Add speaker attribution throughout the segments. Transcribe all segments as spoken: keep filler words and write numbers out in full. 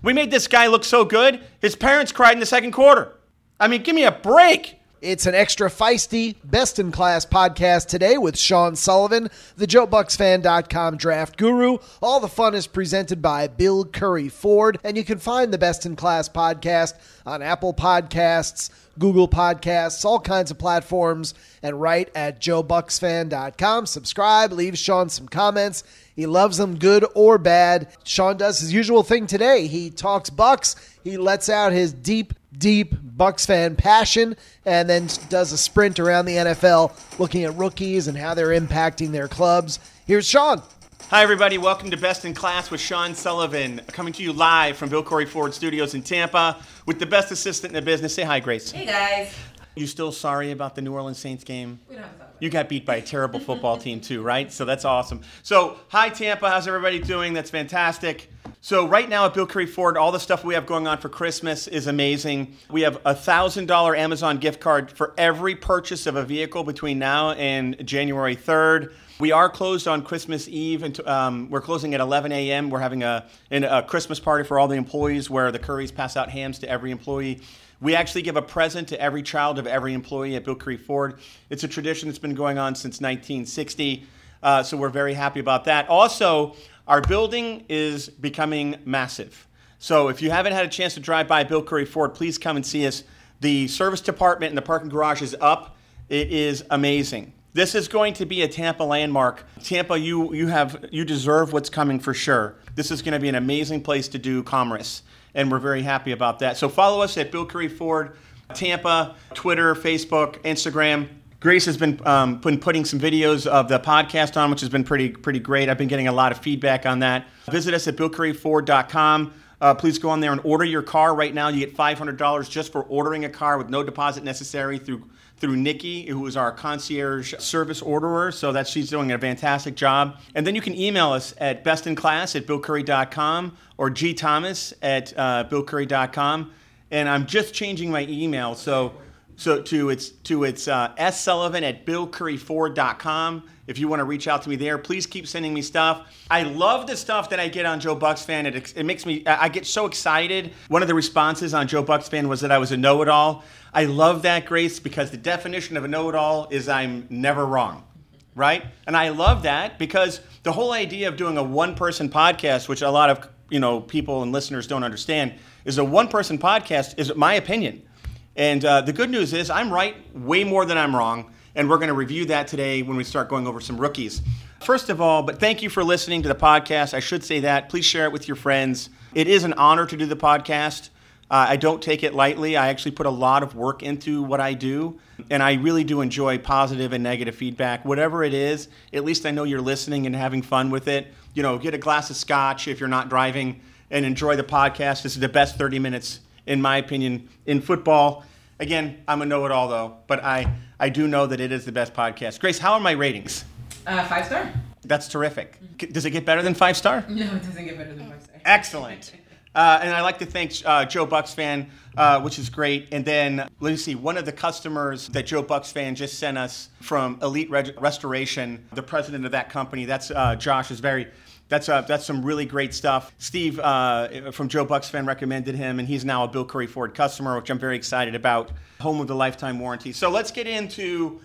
Speaker 1: We made this guy look so good, his parents cried in the second quarter. I mean, give me a break.
Speaker 2: It's an extra feisty, best-in-class podcast today with Sean Sullivan, the Joe Bucks Fan dot com draft guru. All the fun is presented by Bill Curry Ford, and you can find the Best-in-Class podcast on Apple Podcasts, Google Podcasts, all kinds of platforms, and right at Joe Bucks Fan dot com. Subscribe, leave Sean some comments. He loves them, good or bad. Sean does his usual thing today. He talks Bucks. He lets out his deep, deep Bucks fan passion and then does a sprint around the N F L looking at rookies and how they're impacting their clubs. Here's Sean.
Speaker 1: Hi, everybody. Welcome to Best in Class with Sean Sullivan, coming to you live from Bill Curry Ford Studios in Tampa with the best assistant in the business. Say hi, Grace.
Speaker 3: Hey, guys.
Speaker 1: You still sorry about the New Orleans Saints game?
Speaker 3: We don't have to talk about
Speaker 1: You got beat by a terrible football team too, right? So that's awesome. So, hi Tampa, how's everybody doing? That's fantastic. So right now at Bill Curry Ford, all the stuff we have going on for Christmas is amazing. We have a one thousand dollars Amazon gift card for every purchase of a vehicle between now and January third. We are closed on Christmas Eve, and um, we're closing at eleven a.m. We're having a, a Christmas party for all the employees where the Currys pass out hams to every employee. We actually give a present to every child of every employee at Bill Curry Ford. It's a tradition that's been going on since nineteen sixty, uh, so we're very happy about that. Also, our building is becoming massive. So if you haven't had a chance to drive by Bill Curry Ford, please come and see us. The service department and the parking garage is up. It is amazing. This is going to be a Tampa landmark. Tampa, you you have you deserve what's coming for sure. This is going to be an amazing place to do commerce, and we're very happy about that. So follow us at Bill Curry Ford, Tampa, Twitter, Facebook, Instagram. Grace has been um, been putting some videos of the podcast on, which has been pretty pretty great. I've been getting a lot of feedback on that. Visit us at Bill Curry Ford dot com. Uh, please go on there and order your car. Right now, you get five hundred dollars just for ordering a car with no deposit necessary through through Nikki, who is our concierge service orderer. So that she's doing a fantastic job. And then you can email us at bestinclass at Bill Curry dot com or gthomas at uh, Bill Curry dot com. And I'm just changing my email so so to its to its uh, S Sullivan at Bill Curry Ford dot com. If you want to reach out to me there, please keep sending me stuff. I love the stuff that I get on Joe Bucks Fan. It, it makes me, I get so excited. One of the responses on Joe Bucks Fan was that I was a know-it-all. I love that, Grace, because the definition of a know-it-all is I'm never wrong, right? And I love that because the whole idea of doing a one-person podcast, which a lot of you know people and listeners don't understand, is a one-person podcast is my opinion. And uh, the good news is I'm right way more than I'm wrong. And we're going to review that today when we start going over some rookies. First of all, but thank you for listening to the podcast. I should say that. Please share it with your friends. It is an honor to do the podcast. Uh, I don't take it lightly. I actually put a lot of work into what I do. And I really do enjoy positive and negative feedback. Whatever it is, at least I know you're listening and having fun with it. You know, get a glass of scotch if you're not driving and enjoy the podcast. This is the best thirty minutes, in my opinion, in football. Again, I'm a know-it-all, though, but I, I do know that it is the best podcast. Grace, how are my ratings?
Speaker 3: Uh, five star.
Speaker 1: That's terrific. Does it get better than five star?
Speaker 3: No, it doesn't get better than five star.
Speaker 1: Excellent. Uh, and I'd like to thank uh, Joe Bucks Fan, uh, which is great. And then, let me see, one of the customers that Joe Bucks Fan just sent us from Elite Reg- Restoration, the president of that company, that's uh, Josh, is very... That's uh, that's some really great stuff. Steve uh, from Joe Bucks Fan recommended him, and he's now a Bill Curry Ford customer, which I'm very excited about. Home of the lifetime warranty. So let's get into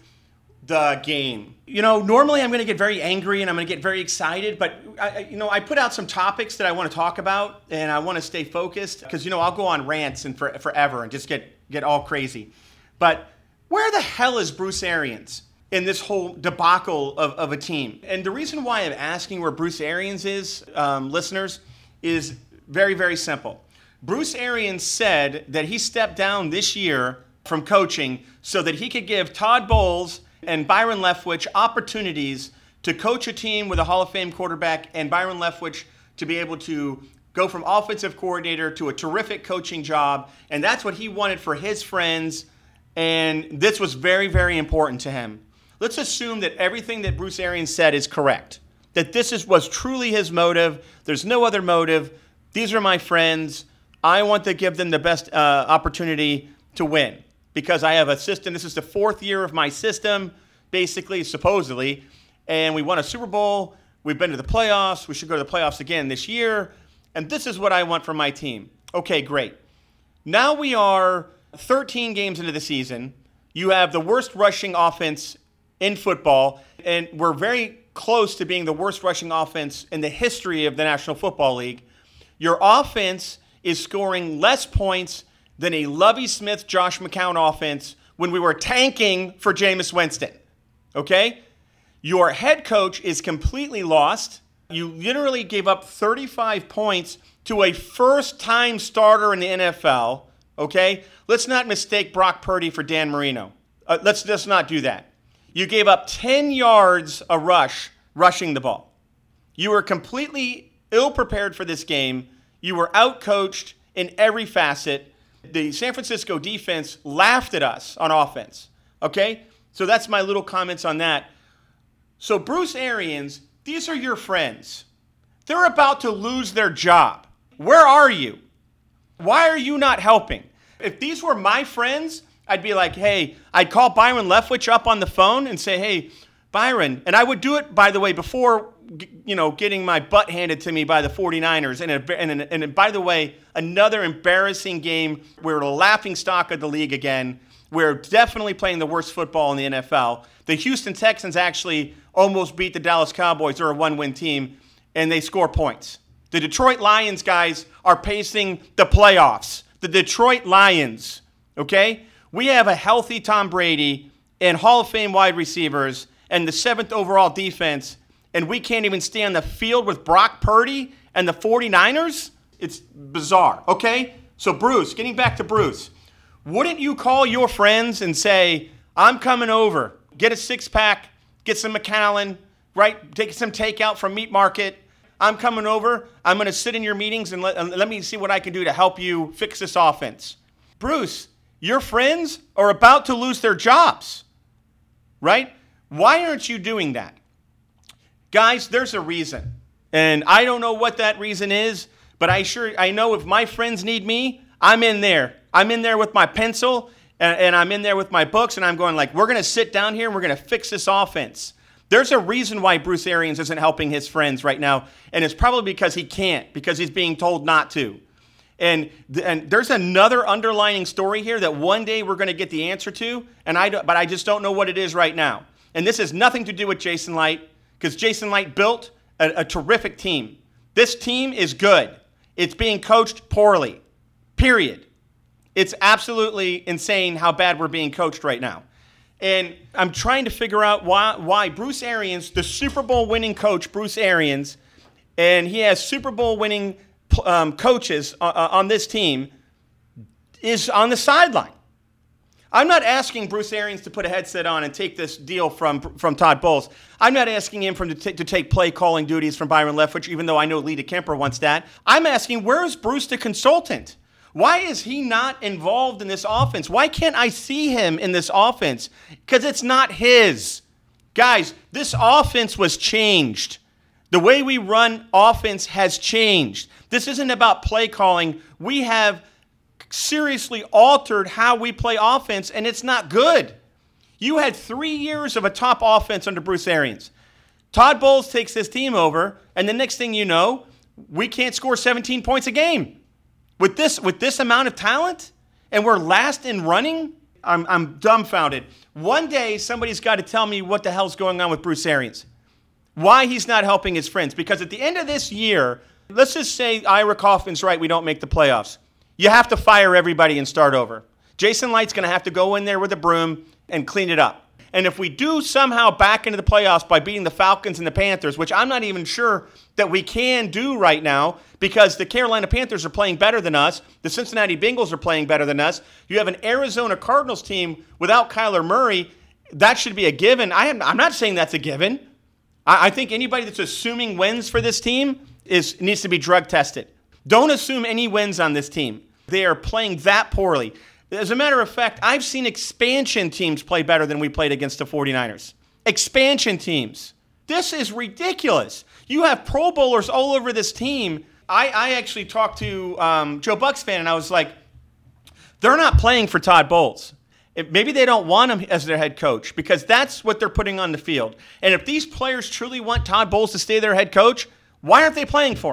Speaker 1: the game. You know, normally I'm going to get very angry and I'm going to get very excited, but I, you know, I put out some topics that I want to talk about, and I want to stay focused because you know I'll go on rants and for, forever and just get get all crazy. But where the hell is Bruce Arians in this whole debacle of, of a team? And the reason why I'm asking where Bruce Arians is, um, listeners, is very, very simple. Bruce Arians said that he stepped down this year from coaching so that he could give Todd Bowles and Byron Leftwich opportunities to coach a team with a Hall of Fame quarterback, and Byron Leftwich to be able to go from offensive coordinator to a terrific coaching job. And that's what he wanted for his friends. And this was very, very important to him. Let's assume that everything that Bruce Arians said is correct, that this is, was truly his motive. There's no other motive. These are my friends. I want to give them the best uh, opportunity to win because I have a system. This is the fourth year of my system, basically, supposedly, and we won a Super Bowl. We've been to the playoffs. We should go to the playoffs again this year, and this is what I want from my team. Okay, great. Now we are thirteen games into the season. You have the worst rushing offense in football, and we're very close to being the worst rushing offense in the history of the National Football League. Your offense is scoring less points than a Lovie Smith, Josh McCown offense when we were tanking for Jameis Winston. Okay? Your head coach is completely lost. You literally gave up thirty-five points to a first-time starter in the N F L. Okay? Let's not mistake Brock Purdy for Dan Marino. Uh, let's just not do that. You gave up ten yards a rush rushing the ball. You were completely ill-prepared for this game. You were out-coached in every facet. The San Francisco defense laughed at us on offense. Okay? So that's my little comments on that. So Bruce Arians, these are your friends. They're about to lose their job. Where are you? Why are you not helping? If these were my friends, I'd be like, hey, I'd call Byron Leftwich up on the phone and say, hey, Byron, and I would do it, by the way, before, you know, getting my butt handed to me by the 49ers. And, a, and, a, and by the way, another embarrassing game. We're the laughing stock of the league again. We're definitely playing the worst football in the N F L. The Houston Texans actually almost beat the Dallas Cowboys. They're a one-win team, and they score points. The Detroit Lions guys are pacing the playoffs. The Detroit Lions, okay? We have a healthy Tom Brady and Hall of Fame wide receivers and the seventh overall defense, and we can't even stay on the field with Brock Purdy and the 49ers? It's bizarre, okay? So Bruce, getting back to Bruce, wouldn't you call your friends and say, I'm coming over, get a six-pack, get some Macallan, right? Take some takeout from Meat Market. I'm coming over. I'm going to sit in your meetings and let, and let me see what I can do to help you fix this offense. Bruce, your friends are about to lose their jobs, right? Why aren't you doing that? Guys, there's a reason. And I don't know what that reason is, but I sure I know if my friends need me, I'm in there. I'm in there with my pencil, and, and I'm in there with my books, and I'm going like, we're going to sit down here, and we're going to fix this offense. There's a reason why Bruce Arians isn't helping his friends right now, and it's probably because he can't, because he's being told not to. And, and there's another underlining story here that one day we're going to get the answer to, and I but I just don't know what it is right now. And this has nothing to do with Jason Light, because Jason Light built a, a terrific team. This team is good. It's being coached poorly, period. It's absolutely insane how bad we're being coached right now. And I'm trying to figure out why, why Bruce Arians, the Super Bowl winning coach, Bruce Arians, and he has Super Bowl winning um, coaches uh, on this team, is on the sideline. I'm not asking Bruce Arians to put a headset on and take this deal from, from Todd Bowles. I'm not asking him from to, t- to take play calling duties from Byron Leftwich, even though I know Lita Kemper wants that. I'm asking, where is Bruce the consultant? Why is he not involved in this offense? Why can't I see him in this offense? Because it's not his. Guys, this offense was changed. The way we run offense has changed. This isn't about play calling. We have seriously altered how we play offense, and it's not good. You had three years of a top offense under Bruce Arians. Todd Bowles takes this team over, and the next thing you know, we can't score seventeen points a game. With this with this amount of talent, and we're last in running, I'm, I'm dumbfounded. One day, somebody's got to tell me what the hell's going on with Bruce Arians. Why he's not helping his friends. Because at the end of this year, let's just say Ira Kaufman's right, we don't make the playoffs. You have to fire everybody and start over. Jason Light's going to have to go in there with a broom and clean it up. And if we do somehow back into the playoffs by beating the Falcons and the Panthers, which I'm not even sure that we can do right now because the Carolina Panthers are playing better than us, the Cincinnati Bengals are playing better than us, you have an Arizona Cardinals team without Kyler Murray, that should be a given. I am, I'm not saying that's a given. I, I think anybody that's assuming wins for this team is needs to be drug tested. Don't assume any wins on this team. They are playing that poorly. As a matter of fact, I've seen expansion teams play better than we played against the 49ers. Expansion teams. This is ridiculous. You have Pro Bowlers all over this team. I, I actually talked to um, Joe Bucks fan, and I was like, they're not playing for Todd Bowles. It, maybe they don't want him as their head coach because that's what they're putting on the field. And if these players truly want Todd Bowles to stay their head coach, why aren't they playing for him?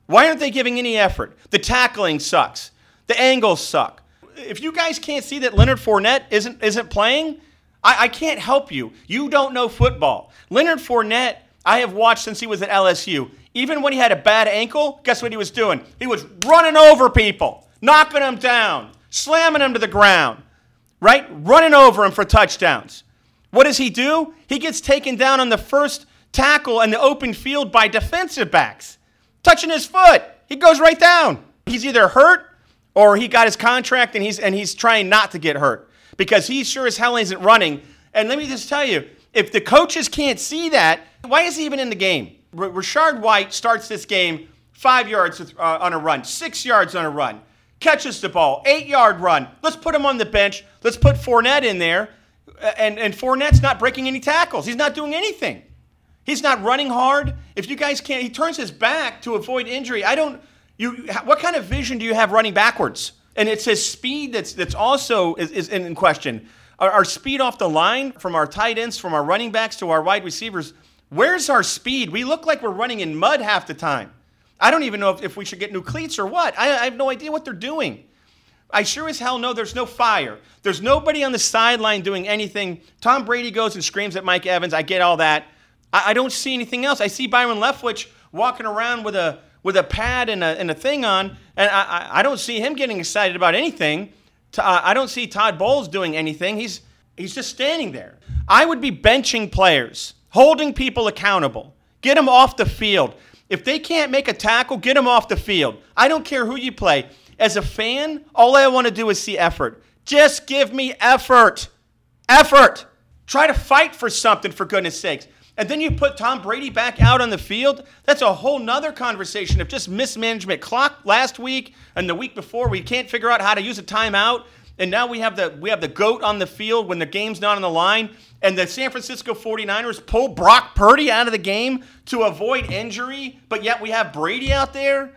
Speaker 1: Why aren't they giving any effort? The tackling sucks. The angles suck. If you guys can't see that Leonard Fournette isn't isn't playing, I, I can't help you. You don't know football. Leonard Fournette, I have watched since he was at L S U. Even when he had a bad ankle, guess what he was doing? He was running over people, knocking them down, slamming them to the ground, right? Running over them for touchdowns. What does he do? He gets taken down on the first tackle in the open field by defensive backs. Touching his foot. He goes right down. He's either hurt or he got his contract and he's and he's trying not to get hurt because he sure as hell isn't running. And let me just tell you, if the coaches can't see that, why is he even in the game? R- Rachaad White starts this game five yards uh, on a run, six yards on a run, catches the ball, eight-yard run. Let's put him on the bench. Let's put Fournette in there. And, and Fournette's not breaking any tackles. He's not doing anything. He's not running hard. If you guys can't, he turns his back to avoid injury. I don't, you, what kind of vision do you have running backwards? And it's his speed that's that's also is, is in question. Our, our speed off the line, from our tight ends, from our running backs to our wide receivers, where's our speed? We look like we're running in mud half the time. I don't even know if, if we should get new cleats or what. I, I have no idea what they're doing. I sure as hell know there's no fire. There's nobody on the sideline doing anything. Tom Brady goes and screams at Mike Evans. I get all that. I don't see anything else. I see Byron Leftwich walking around with a with a pad and a, and a thing on, and I, I don't see him getting excited about anything. I don't see Todd Bowles doing anything. He's he's just standing there. I would be benching players, holding people accountable. Get them off the field. If they can't make a tackle, get them off the field. I don't care who you play. As a fan, all I want to do is see effort. Just give me effort. Effort. Try to fight for something, for goodness sakes. And then you put Tom Brady back out on the field. That's a whole nother conversation of just mismanagement. Clock last week and the week before, we can't figure out how to use a timeout. And now we have the we have the GOAT on the field when the game's not on the line. And the San Francisco forty-niners pull Brock Purdy out of the game to avoid injury, but yet we have Brady out there.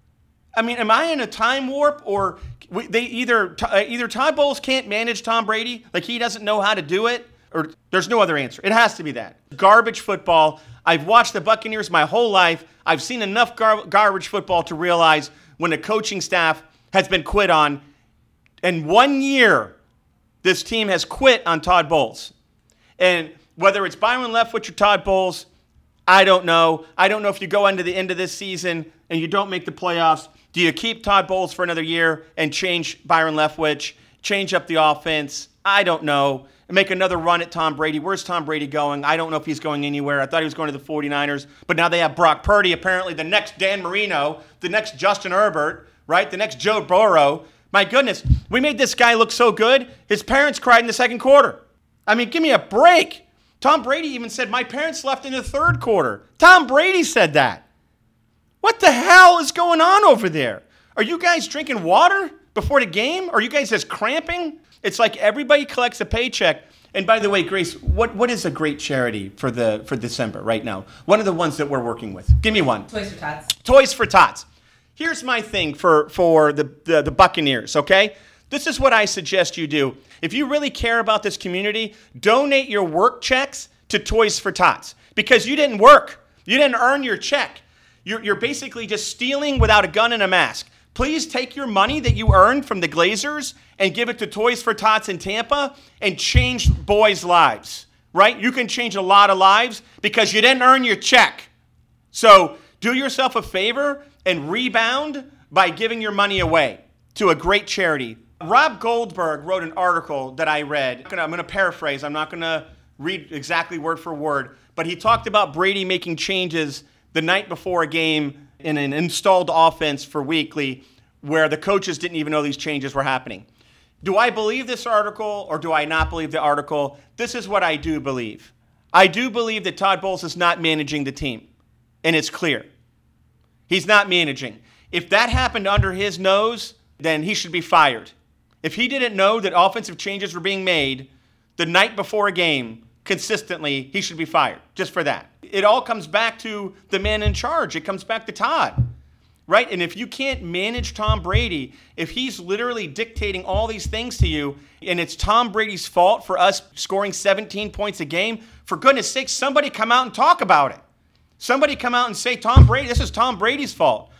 Speaker 1: I mean, am I in a time warp, or we, they either either Todd Bowles can't manage Tom Brady, like he doesn't know how to do it, or there's no other answer. It has to be that. Garbage football. I've watched the Buccaneers my whole life. I've seen enough gar- garbage football to realize when the coaching staff has been quit on. In one year, this team has quit on Todd Bowles. And whether it's Byron Leftwich or Todd Bowles, I don't know. I don't know if you go into the end of this season and you don't make the playoffs, do you keep Todd Bowles for another year and change Byron Leftwich, change up the offense? I don't know. And make another run at Tom Brady. Where's Tom Brady going? I don't know if he's going anywhere. I thought he was going to the forty-niners. But now they have Brock Purdy, apparently the next Dan Marino, the next Justin Herbert, right? The next Joe Burrow. My goodness, we made this guy look so good. His parents cried in the second quarter. I mean, give me a break. Tom Brady even said, my parents left in the third quarter. Tom Brady said that. What the hell is going on over there? Are you guys drinking water before the game? Are you guys just cramping? It's like everybody collects a paycheck. And by the way, Grace, what, what is a great charity for the for December right now? One of the ones that we're working with. Give me one.
Speaker 3: Toys for Tots.
Speaker 1: Toys for Tots. Here's my thing for, for the, the, the Buccaneers, okay? This is what I suggest you do. If you really care about this community, donate your work checks to Toys for Tots because you didn't work. You didn't earn your check. You're, you're basically just stealing without a gun and a mask. Please take your money that you earned from the Glazers and give it to Toys for Tots in Tampa and change boys' lives, right? You can change a lot of lives because you didn't earn your check. So do yourself a favor and rebound by giving your money away to a great charity. Rob Goldberg wrote an article that I read. I'm going to paraphrase. I'm not going to read exactly word for word, but he talked about Brady making changes the night before a game in an installed offense for Weekly where the coaches didn't even know these changes were happening. Do I believe this article or do I not believe the article? This is what I do believe. I do believe that Todd Bowles is not managing the team, and it's clear. He's not managing. If that happened under his nose, then he should be fired. If he didn't know that offensive changes were being made the night before a game consistently, he should be fired just for that. It all comes back to the man in charge. It comes back to Todd, right? And if you can't manage Tom Brady, if he's literally dictating all these things to you, and it's Tom Brady's fault for us scoring seventeen points a game, for goodness sakes, somebody come out and talk about it. Somebody come out and say, Tom Brady, this is Tom Brady's fault.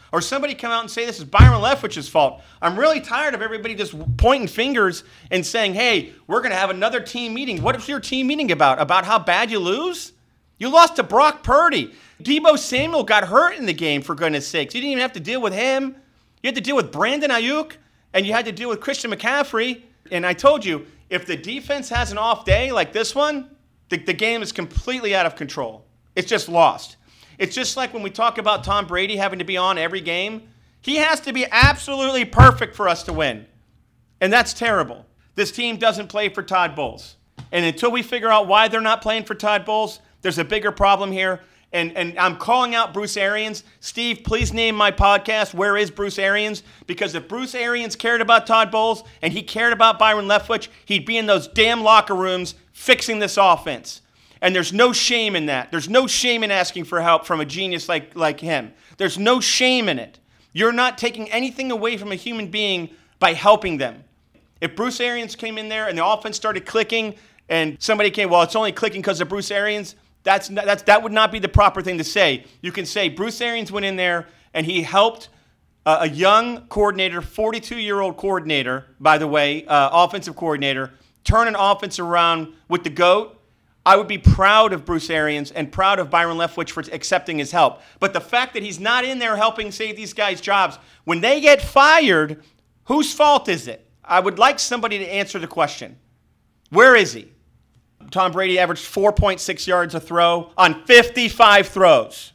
Speaker 1: or somebody come out and say this is Byron Leftwich's fault. I'm really tired of everybody just pointing fingers and saying, hey, we're going to have another team meeting. What is your team meeting about? About how bad you lose? You lost to Brock Purdy. Deebo Samuel got hurt in the game, for goodness sakes. You didn't even have to deal with him. You had to deal with Brandon Ayuk, and you had to deal with Christian McCaffrey. And I told you, if the defense has an off day like this one, the, the game is completely out of control. It's just lost. It's just like when we talk about Tom Brady having to be on every game. He has to be absolutely perfect for us to win. And that's terrible. This team doesn't play for Todd Bowles. And until we figure out why they're not playing for Todd Bowles, there's a bigger problem here. And, and I'm calling out Bruce Arians. Steve, please name my podcast, Where is Bruce Arians? Because if Bruce Arians cared about Todd Bowles and he cared about Byron Leftwich, he'd be in those damn locker rooms fixing this offense. And there's no shame in that. There's no shame in asking for help from a genius like, like him. There's no shame in it. You're not taking anything away from a human being by helping them. If Bruce Arians came in there and the offense started clicking and somebody came, well, it's only clicking because of Bruce Arians, That's, that's that would not be the proper thing to say. You can say Bruce Arians went in there and he helped uh, a young coordinator, forty-two-year-old coordinator, by the way, uh, offensive coordinator, turn an offense around with the GOAT. I would be proud of Bruce Arians and proud of Byron Leftwich for accepting his help. But the fact that he's not in there helping save these guys' jobs, when they get fired, whose fault is it? I would like somebody to answer the question. Where is he? Tom Brady averaged four point six yards a throw on fifty-five throws.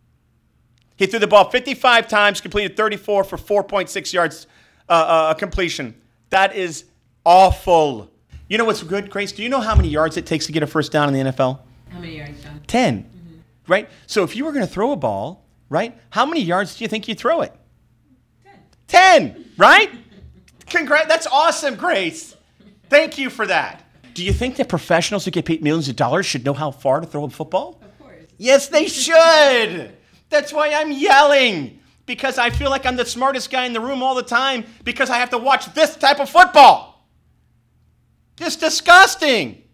Speaker 1: He threw the ball fifty-five times, completed thirty-four for four point six yards uh, uh, completion. That is awful. You know what's good, Grace? Do you know how many yards it takes to get a first down in the N F L?
Speaker 3: How many yards, John?
Speaker 1: ten, mm-hmm. Right? So if you were going to throw a ball, right, how many yards do you think you throw it?
Speaker 3: Ten.
Speaker 1: Ten, right? Congrats. That's awesome, Grace. Thank you for that. Do you think that professionals who get paid millions of dollars should know how far to throw a football?
Speaker 3: Of course.
Speaker 1: Yes, they should. That's why I'm yelling. Because I feel like I'm the smartest guy in the room all the time because I have to watch this type of football. It's disgusting.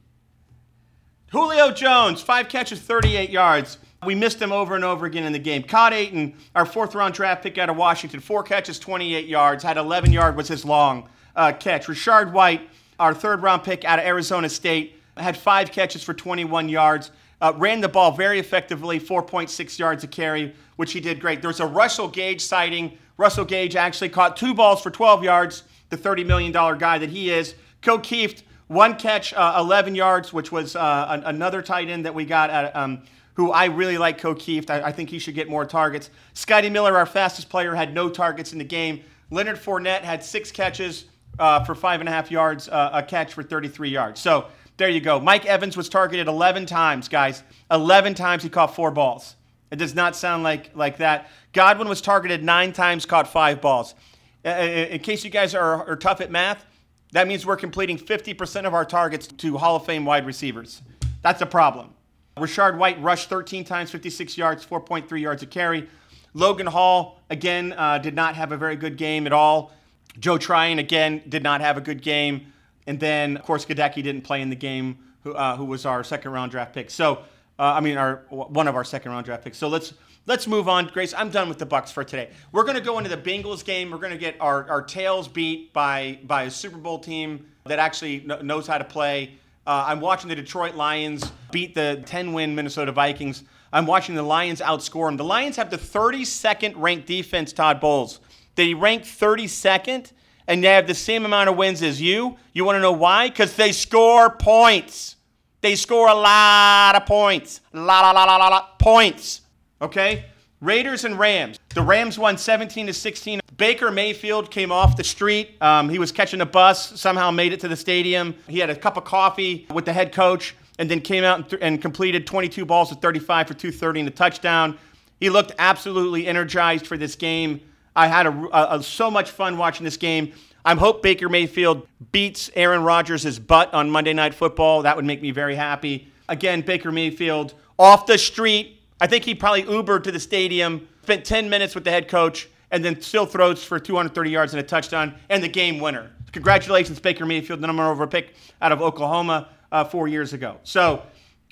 Speaker 1: Julio Jones, five catches, thirty-eight yards. We missed him over and over again in the game. Cod Ayton, our fourth-round draft pick out of Washington, four catches, twenty-eight yards, had eleven yard was his long uh, catch. Rashard White, our third-round pick out of Arizona State, had five catches for twenty-one yards, uh, ran the ball very effectively, four point six yards a carry, which he did great. There was a Russell Gage sighting. Russell Gage actually caught two balls for twelve yards, the thirty million dollars guy that he is. Ko Kieft, one catch, uh, eleven yards, which was uh, an, another tight end that we got, at, um, who I really like, Ko Kieft. I, I think he should get more targets. Scotty Miller, our fastest player, had no targets in the game. Leonard Fournette had six catches, Uh, for five and a half yards, uh, a catch for thirty-three yards. So there you go. Mike Evans was targeted eleven times, guys. eleven times he caught four balls. It does not sound like, like that. Godwin was targeted nine times, caught five balls. Uh, in case you guys are, are tough at math, that means we're completing fifty percent of our targets to Hall of Fame wide receivers. That's a problem. Rashard White rushed thirteen times, fifty-six yards, four point three yards a carry. Logan Hall, again, uh, did not have a very good game at all. Joe Tryon, again, did not have a good game. And then, of course, Gadecki didn't play in the game, who, uh, who was our second-round draft pick. So, uh, I mean, our one of our second-round draft picks. So let's let's move on. Grace, I'm done with the Bucs for today. We're going to go into the Bengals game. We're going to get our, our tails beat by, by a Super Bowl team that actually kn- knows how to play. Uh, I'm watching the Detroit Lions beat the ten-win Minnesota Vikings. I'm watching the Lions outscore them. The Lions have the thirty-second ranked defense, Todd Bowles. They rank thirty-second, and they have the same amount of wins as you. You want to know why? Because they score points. They score a lot of points. A lot, lot, lot, lot, lot points. Okay? Raiders and Rams. The Rams won seventeen to sixteen. Baker Mayfield came off the street. Um, he was catching a bus, somehow made it to the stadium. He had a cup of coffee with the head coach, and then came out and, th- and completed twenty-two balls with thirty-five for two thirty and a touchdown. He looked absolutely energized for this game. I had a, a, a, so much fun watching this game. I hope Baker Mayfield beats Aaron Rodgers' butt on Monday Night Football. That would make me very happy. Again, Baker Mayfield off the street. I think he probably Ubered to the stadium, spent ten minutes with the head coach, and then still throws for two hundred thirty yards and a touchdown and the game winner. Congratulations, Baker Mayfield, the number one overall pick out of Oklahoma uh, four years ago. So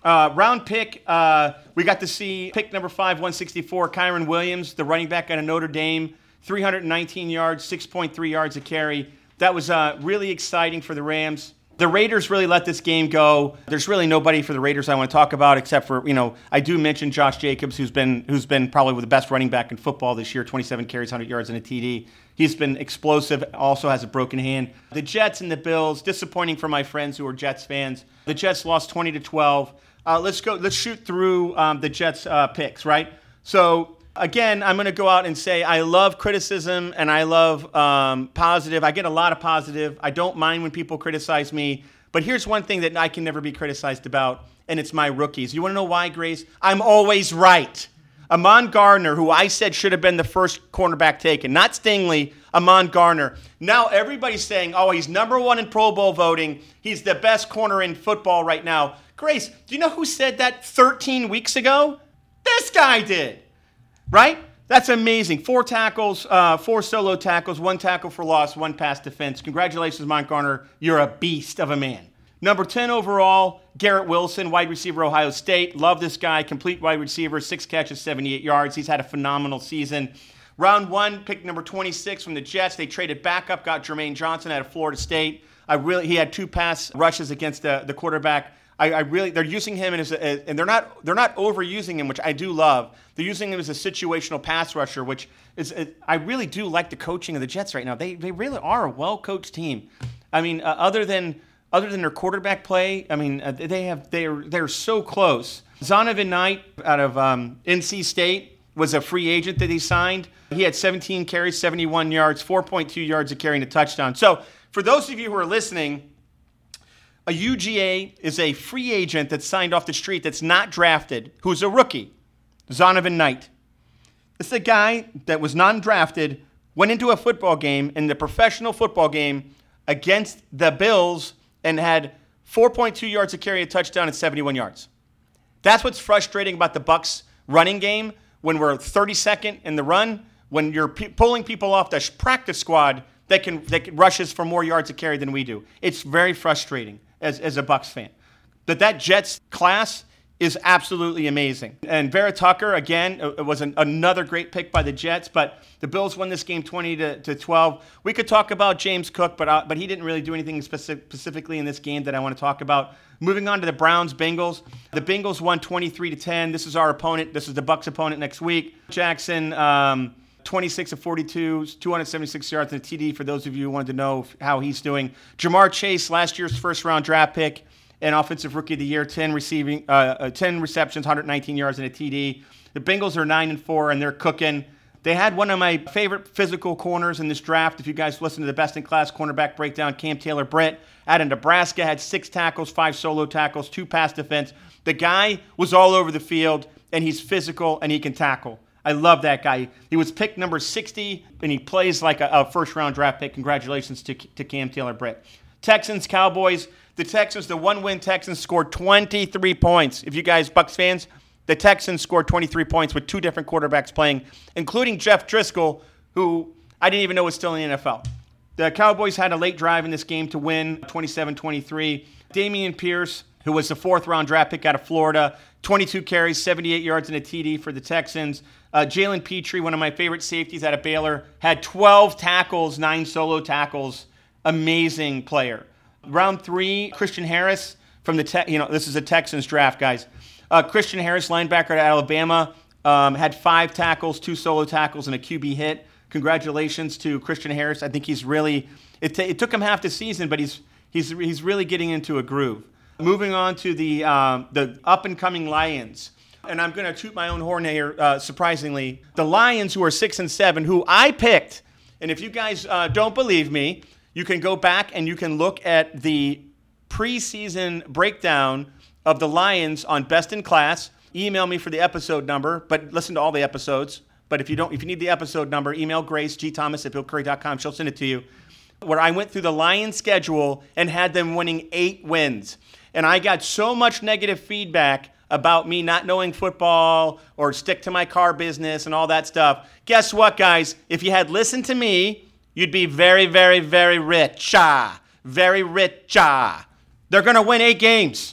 Speaker 1: Uh, round pick, uh, we got to see pick number five, one sixty-four, Kyron Williams, the running back out of Notre Dame, three hundred nineteen yards, six point three yards a carry. That was uh, really exciting for the Rams. The Raiders really let this game go. There's really nobody for the Raiders I want to talk about except for, you know, I do mention Josh Jacobs, who's been who's been probably the best running back in football this year, twenty-seven carries, one hundred yards, and a T D. He's been explosive, also has a broken hand. The Jets and the Bills, disappointing for my friends who are Jets fans. The Jets lost twenty to twelve. Uh, let's go. Let's shoot through um, the Jets uh, picks, right? So, again, I'm going to go out and say I love criticism and I love um, positive. I get a lot of positive. I don't mind when people criticize me. But here's one thing that I can never be criticized about, and it's my rookies. You want to know why, Grace? I'm always right. Amon Gardner, who I said should have been the first cornerback taken, not Stingley, Amon Gardner. Now everybody's saying, oh, he's number one in Pro Bowl voting. He's the best corner in football right now. Grace, do you know who said that thirteen weeks ago? This guy did. Right? That's amazing. Four tackles, uh, four solo tackles, one tackle for loss, one pass defense. Congratulations, Mont Garner. You're a beast of a man. Number ten overall, Garrett Wilson, wide receiver, Ohio State. Love this guy. Complete wide receiver, six catches, seventy-eight yards. He's had a phenomenal season. Round one, pick number twenty-six from the Jets. They traded back up, got Jermaine Johnson out of Florida State. I really, he had two pass rushes against the, the quarterback. I, I really, they're using him as a, and they're not, they're not overusing him, which I do love. They're using him as a situational pass rusher, which is, I really do like the coaching of the Jets right now. They, they really are a well-coached team. I mean, uh, other than, other than their quarterback play, I mean, uh, they have, they're, they're so close. Zonovan Knight out of um, N C State was a free agent that he signed. He had seventeen carries, seventy-one yards, four point two yards a carry and a touchdown. So for those of you who are listening, a U G A is a free agent that's signed off the street that's not drafted, who's a rookie, Zonovan Knight. This is a guy that was non-drafted, went into a football game, in the professional football game, against the Bills and had four point two yards a carry, a touchdown, and seventy-one yards. That's what's frustrating about the Bucs running game when we're thirty-second in the run, when you're p- pulling people off the practice squad that can that rushes for more yards a carry than we do. It's very frustrating as, as a Bucs fan. But that Jets class is absolutely amazing. And Vera Tucker, again, it was an, another great pick by the Jets, but the Bills won this game twenty to twelve. We could talk about James Cook, but uh, but he didn't really do anything specific, specifically in this game that I want to talk about. Moving on to the Browns-Bengals. The Bengals won twenty-three to ten. This is our opponent. This is the Bucs opponent next week. Jackson, um, twenty-six of forty-two, two hundred seventy-six yards and a T D for those of you who wanted to know how he's doing. Jamar Chase, last year's first-round draft pick and Offensive Rookie of the Year, ten receiving, uh, ten receptions, one hundred nineteen yards and a T D. The Bengals are nine and four, and they're cooking. They had one of my favorite physical corners in this draft. If you guys listen to the Best in Class Cornerback Breakdown, Cam Taylor-Britt out of Nebraska had six tackles, five solo tackles, two pass defense. The guy was all over the field, and he's physical, and he can tackle. I love that guy. He was picked number sixty, and he plays like a, a first-round draft pick. Congratulations to, to Cam Taylor-Britt. Texans, Cowboys. The Texans, the one-win Texans, scored twenty-three points. If you guys, Bucs fans, the Texans scored twenty-three points with two different quarterbacks playing, including Jeff Driscoll, who I didn't even know was still in the N F L. The Cowboys had a late drive in this game to win, twenty-seven twenty-three. Damian Pierce, who was the fourth-round draft pick out of Florida, twenty-two carries, seventy-eight yards and a T D for the Texans. Uh, Jalen Petrie, one of my favorite safeties out of Baylor, had twelve tackles, nine solo tackles. Amazing player. Round three, Christian Harris from the, te- you know, this is a Texans draft, guys. Uh, Christian Harris, linebacker at Alabama, um, had five tackles, two solo tackles, and a Q B hit. Congratulations to Christian Harris. I think he's really, it, t- it took him half the season, but he's he's he's really getting into a groove. Moving on to the um, the up-and-coming Lions. And I'm going to toot my own horn here, uh, surprisingly. The Lions, who are six and seven, who I picked, and if you guys uh, don't believe me, you can go back and you can look at the preseason breakdown of the Lions on Best in Class. Email me for the episode number, but listen to all the episodes. But if you don't, if you need the episode number, email Grace, G Thomas at Bill Curry dot com. She'll send it to you. Where I went through the Lions schedule and had them winning eight wins. And I got so much negative feedback about me not knowing football or stick to my car business and all that stuff. Guess what, guys? If you had listened to me, you'd be very, very, very rich. Ah, very rich. Ah. They're going to win eight games.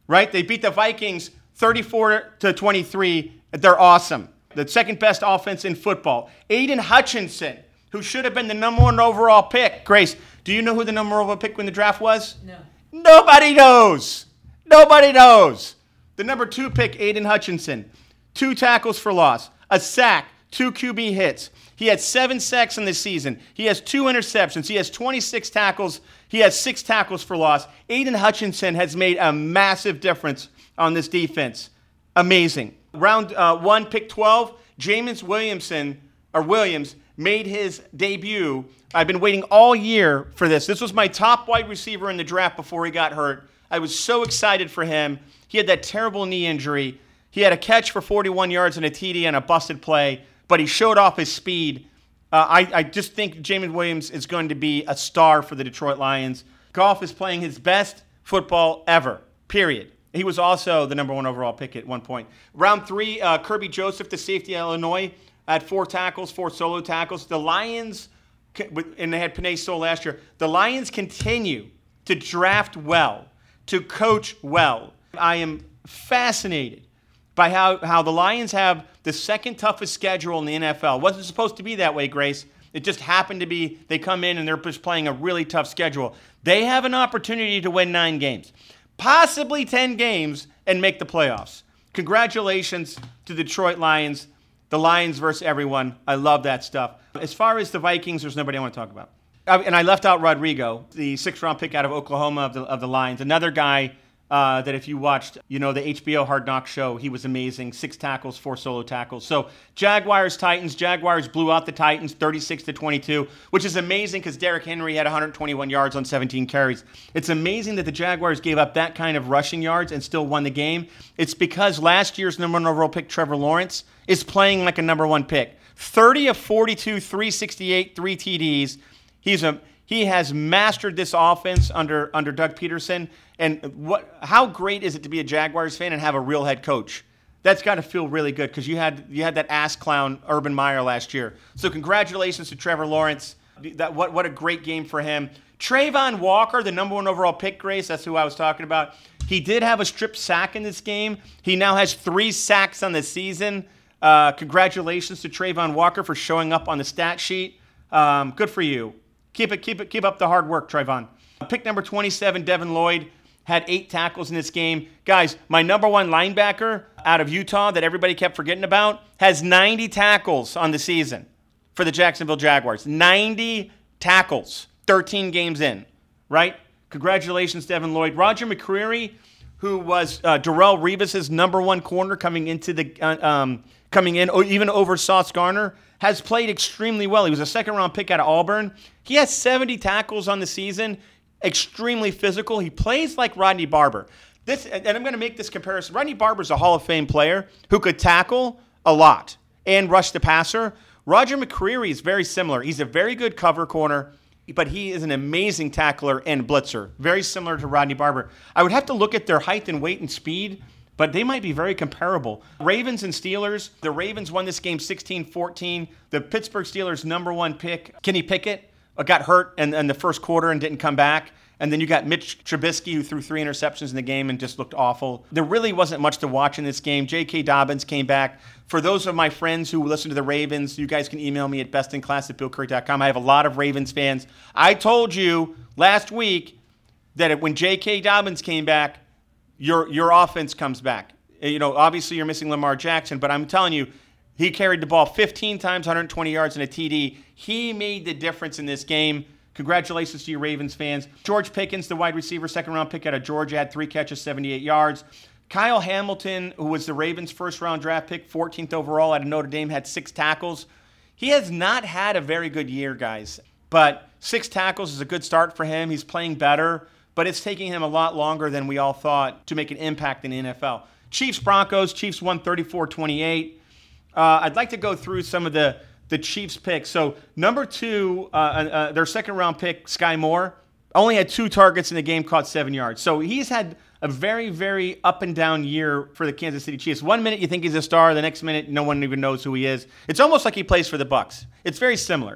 Speaker 1: right? They beat the Vikings thirty-four to twenty-three. They're awesome. The second best offense in football. Aiden Hutchinson, who should have been the number one overall pick. Grace, do you know who the number one overall pick when the draft was?
Speaker 3: No.
Speaker 1: Nobody knows. Nobody knows. The number two pick, Aiden Hutchinson. Two tackles for loss, a sack, two Q B hits. He had seven sacks in this season. He has two interceptions. He has twenty-six tackles. He has six tackles for loss. Aiden Hutchinson has made a massive difference on this defense. Amazing. Round uh, one, pick twelve, Jameis Williamson, or Williams, made his debut. I've been waiting all year for this. This was my top wide receiver in the draft before he got hurt. I was so excited for him. He had that terrible knee injury. He had a catch for forty-one yards and a T D and a busted play, but he showed off his speed. Uh, I, I just think Jameis Williams is going to be a star for the Detroit Lions. Goff is playing his best football ever, period. He was also the number one overall pick at one point. Round three, uh, Kirby Joseph, the safety of Illinois, had four tackles, four solo tackles. The Lions, and they had Penei Sewell last year, the Lions continue to draft well, to coach well. I am fascinated by how, how the Lions have the second toughest schedule in the N F L. It wasn't supposed to be that way, Grace. It just happened to be they come in and they're just playing a really tough schedule. They have an opportunity to win nine games, possibly ten games, and make the playoffs. Congratulations to the Detroit Lions. The Lions versus everyone. I love that stuff. As far as the Vikings, there's nobody I want to talk about. And I left out Rodrigo, the sixth-round pick out of Oklahoma of the, of the Lions. Another guy uh, that if you watched, you know, the H B O Hard Knocks show, he was amazing. Six tackles, four solo tackles. So Jaguars, Titans. Jaguars blew out the Titans thirty-six to twenty-two, which is amazing because Derrick Henry had one hundred twenty-one yards on seventeen carries. It's amazing that the Jaguars gave up that kind of rushing yards and still won the game. It's because last year's number one overall pick, Trevor Lawrence, is playing like a number one pick. thirty of forty-two, three sixty-eight, three T Ds. He's a he has mastered this offense under under Doug Peterson. And what how great is it to be a Jaguars fan and have a real head coach? That's got to feel really good because you had you had that ass clown Urban Meyer last year. So congratulations to Trevor Lawrence. That what what a great game for him. Trayvon Walker, the number one overall pick, Grace. That's who I was talking about. He did have a strip sack in this game. He now has three sacks on the season. Uh, congratulations to Trayvon Walker for showing up on the stat sheet. Um, good for you. Keep it, keep it, keep up the hard work, Trayvon. Pick number twenty-seven, Devin Lloyd, had eight tackles in this game. Guys, my number one linebacker out of Utah that everybody kept forgetting about has ninety tackles on the season for the Jacksonville Jaguars. ninety tackles, thirteen games in, right? Congratulations, Devin Lloyd. Roger McCreary, who was uh, Darrelle Revis's number one corner coming into the uh, um, coming in, even over Sauce Gardner, has played extremely well. He was a second-round pick out of Auburn. He has seventy tackles on the season, extremely physical. He plays like Rodney Barber. This, and I'm going to make this comparison. Rodney Barber's a Hall of Fame player who could tackle a lot and rush the passer. Roger McCreary is very similar. He's a very good cover corner, but he is an amazing tackler and blitzer, very similar to Rodney Barber. I would have to look at their height and weight and speed, but they might be very comparable. Ravens and Steelers. The Ravens won this game sixteen fourteen. The Pittsburgh Steelers' number one pick, Kenny Pickett, got hurt in, in the first quarter and didn't come back. And then you got Mitch Trubisky, who threw three interceptions in the game and just looked awful. There really wasn't much to watch in this game. J K. Dobbins came back. For those of my friends who listen to the Ravens, you guys can email me at bestinclass at bill curry dot com. I have a lot of Ravens fans. I told you last week that when J K. Dobbins came back, your your offense comes back. You know, obviously you're missing Lamar Jackson, but I'm telling you, he carried the ball fifteen times, one hundred twenty yards, and a T D. He made the difference in this game. Congratulations to you Ravens fans. George Pickens, the wide receiver, second-round pick out of Georgia, had three catches, seventy-eight yards. Kyle Hamilton, who was the Ravens' first-round draft pick, fourteenth overall out of Notre Dame, had six tackles. He has not had a very good year, guys, but six tackles is a good start for him. He's playing better, but it's taking him a lot longer than we all thought to make an impact in the N F L. Chiefs-Broncos, Chiefs won thirty-four twenty-eight. Uh, I'd like to go through some of the, the Chiefs picks. So number two, uh, uh, their second-round pick, Sky Moore, only had two targets in the game, caught seven yards. So he's had a very, very up-and-down year for the Kansas City Chiefs. One minute you think he's a star, the next minute no one even knows who he is. It's almost like he plays for the Bucs. It's very similar.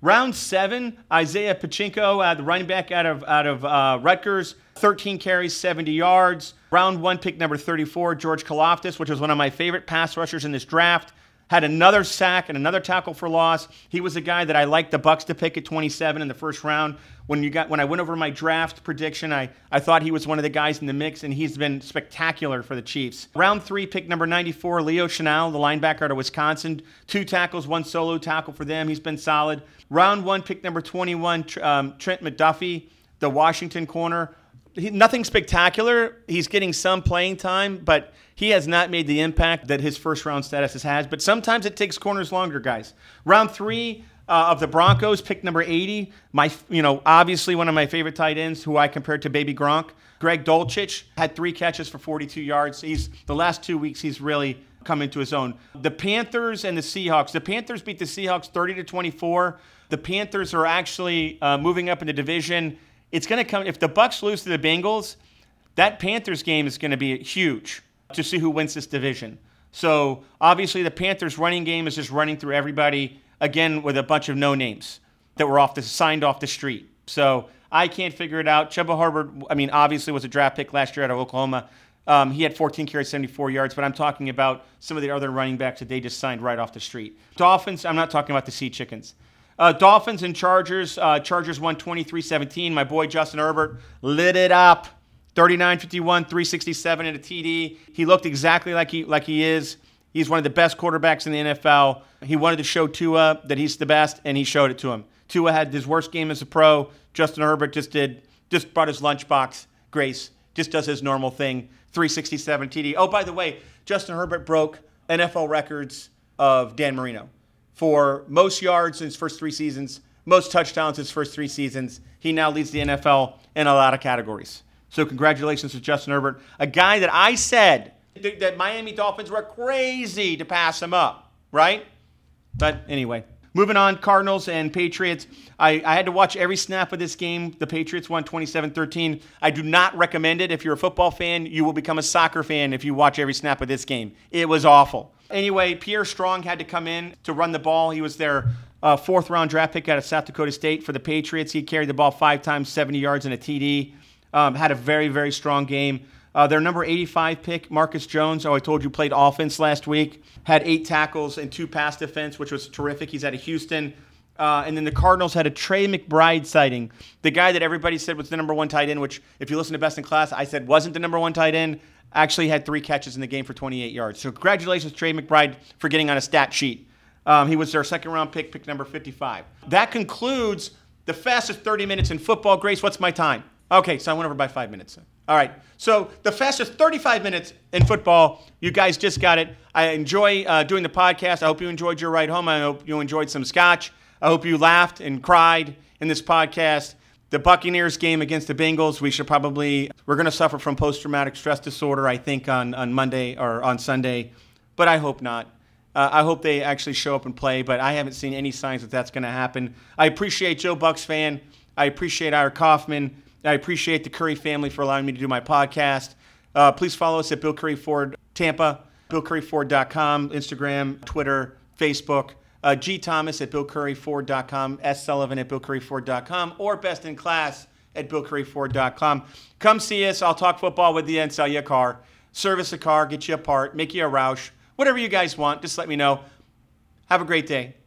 Speaker 1: Round seven, Isaiah Pachinko, uh, the running back out of out of uh, Rutgers, thirteen carries, seventy yards. Round one, pick number thirty-four, George Kalafdis, which was one of my favorite pass rushers in this draft. Had another sack and another tackle for loss. He was a guy that I liked the Bucs to pick at twenty-seven in the first round. When you got when I went over my draft prediction, I, I thought he was one of the guys in the mix, and he's been spectacular for the Chiefs. Round three, pick number ninety-four, Leo Chenal, the linebacker out of Wisconsin. Two tackles, one solo tackle for them. He's been solid. Round one, pick number twenty-one, um, Trent McDuffie, the Washington corner. He, nothing spectacular. He's getting some playing time, but he has not made the impact that his first-round status has. But sometimes it takes corners longer, guys. Round three uh, of the Broncos, pick number eighty. My, you know, obviously one of my favorite tight ends, who I compared to Baby Gronk. Greg Dulcich had three catches for forty-two yards. He's the last two weeks he's really come into his own. The Panthers and the Seahawks. The Panthers beat the Seahawks thirty to twenty-four. The Panthers are actually uh, moving up in the division. It's going to come if the Bucs lose to the Bengals. That Panthers game is going to be huge to see who wins this division. So obviously the Panthers running game is just running through everybody, again, with a bunch of no names that were off the signed off the street. So I can't figure it out. Chuba Hubbard, I mean, obviously was a draft pick last year out of Oklahoma. Um, he had fourteen carries, seventy-four yards, but I'm talking about some of the other running backs that they just signed right off the street. Dolphins, I'm not talking about the Sea Chickens. Uh, Dolphins and Chargers. Uh, Chargers won twenty-three seventeen. My boy Justin Herbert lit it up. thirty-nine fifty-one, three sixty-seven and a T D. He looked exactly like he like he is. He's one of the best quarterbacks in the N F L. He wanted to show Tua that he's the best, and he showed it to him. Tua had his worst game as a pro. Justin Herbert just did, just brought his lunchbox. Grace just does his normal thing. three sixty-seven T D. Oh, by the way, Justin Herbert broke N F L records of Dan Marino for most yards in his first three seasons, most touchdowns in his first three seasons. He now leads the N F L in a lot of categories. So congratulations to Justin Herbert, a guy that I said that Miami Dolphins were crazy to pass him up, right? But anyway, moving on, Cardinals and Patriots. I, I had to watch every snap of this game. The Patriots won twenty-seven thirteen. I do not recommend it. If you're a football fan, you will become a soccer fan if you watch every snap of this game. It was awful. Anyway, Pierre Strong had to come in to run the ball. He was their uh, fourth-round draft pick out of South Dakota State for the Patriots. He carried the ball five times, seventy yards and a T D. Um, had a very, very strong game. Uh, their number eighty-five pick, Marcus Jones, oh, I told you, played offense last week. Had eight tackles and two pass defense, which was terrific. He's out of Houston. Uh, and then the Cardinals had a Trey McBride sighting. The guy that everybody said was the number one tight end, which if you listen to Best in Class, I said wasn't the number one tight end, actually had three catches in the game for twenty-eight yards. So congratulations, Trey McBride, for getting on a stat sheet. Um, he was their second-round pick, pick number fifty-five. That concludes the fastest thirty minutes in football. Grace, what's my time? Okay, so I went over by five minutes. All right, so the fastest thirty-five minutes in football, you guys just got it. I enjoy uh, doing the podcast. I hope you enjoyed your ride home. I hope you enjoyed some scotch. I hope you laughed and cried in this podcast. The Buccaneers game against the Bengals, we should probably, we're going to suffer from post-traumatic stress disorder, I think, on, on Monday or on Sunday, but I hope not. Uh, I hope they actually show up and play, but I haven't seen any signs that that's going to happen. I appreciate Joe Bucks fan. I appreciate Ira Kaufman. I appreciate the Curry family for allowing me to do my podcast. Uh, please follow us at Bill Curry Ford Tampa, bill curry ford dot com, Instagram, Twitter, Facebook. Uh, G. Thomas at bill curry ford dot com, S. Sullivan at bill curry ford dot com, or Best in Class at bill curry ford dot com. Come see us. I'll talk football with you and sell you a car. Service a car, get you a part, make you a Roush. Whatever you guys want, just let me know. Have a great day.